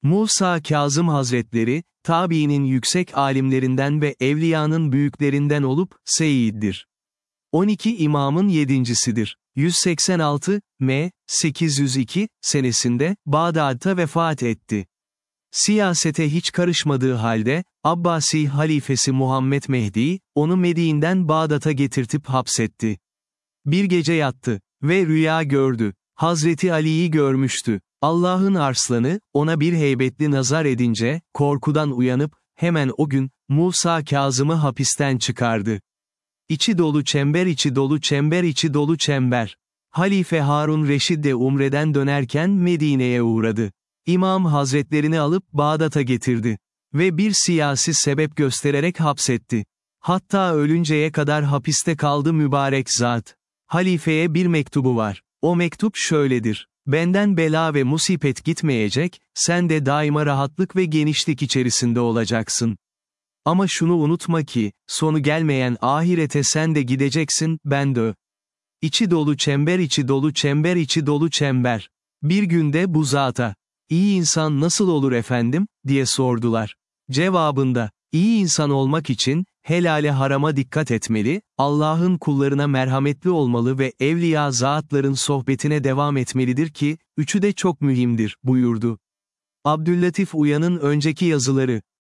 Musa Kazım Hazretleri, tabiinin yüksek alimlerinden ve evliyanın büyüklerinden olup, seyyiddir. 12 imamın yedincisidir. 186, M. 802 senesinde, Bağdat'ta vefat etti. Siyasete hiç karışmadığı halde, Abbasi halifesi Muhammed Mehdi, onu Medine'den Bağdat'a getirtip hapsetti. Bir gece yattı ve rüya gördü. Hazreti Ali'yi görmüştü. Allah'ın arslanı, ona bir heybetli nazar edince, korkudan uyanıp, hemen o gün, Musa Kazım'ı hapisten çıkardı. İçi dolu çember, içi dolu çember, içi dolu çember. Halife Harun Reşid de Umre'den dönerken Medine'ye uğradı. İmam Hazretlerini alıp Bağdat'a getirdi. Ve bir siyasi sebep göstererek hapsetti. Hatta ölünceye kadar hapiste kaldı mübarek zat. Halifeye bir mektubu var. O mektup şöyledir: benden bela ve musibet gitmeyecek, sen de daima rahatlık ve genişlik içerisinde olacaksın. Ama şunu unutma ki, sonu gelmeyen ahirete sen de gideceksin, ben de. İçi dolu çember, içi dolu çember, içi dolu çember. Bir günde bu zata, iyi insan nasıl olur efendim, diye sordular. Cevabında, iyi insan olmak için, helale harama dikkat etmeli, Allah'ın kullarına merhametli olmalı ve evliya zatların sohbetine devam etmelidir ki, üçü de çok mühimdir, buyurdu. Abdüllatif Uyan'ın önceki yazıları.